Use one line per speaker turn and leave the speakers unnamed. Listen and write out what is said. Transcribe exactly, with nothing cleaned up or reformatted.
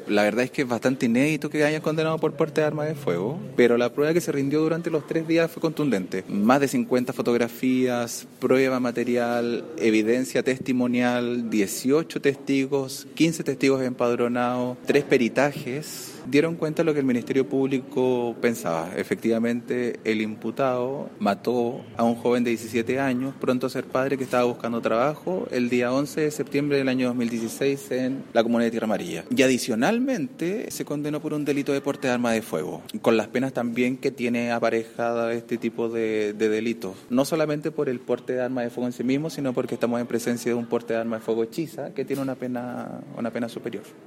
La verdad es que es bastante inédito que hayan condenado por porte de arma de fuego, pero la prueba que se rindió durante los tres días fue contundente. Más de cincuenta fotografías, prueba material, evidencia testimonial, dieciocho testigos, quince testigos empadronados, tres peritajes, dieron cuenta de lo que el Ministerio Público pensaba. Efectivamente, el imputado mató a un joven de diecisiete años, pronto a ser padre, que estaba buscando trabajo el día once de septiembre del año dos mil dieciséis en la comuna de Tierra Amarilla. Y adicionalmente se condenó por un delito de porte de arma de fuego, con las penas también que tiene aparejada este tipo de, de delitos. No solamente por el porte de arma de fuego en sí mismo, sino porque estamos en presencia de un porte de arma de fuego hechiza que tiene una pena, una pena superior.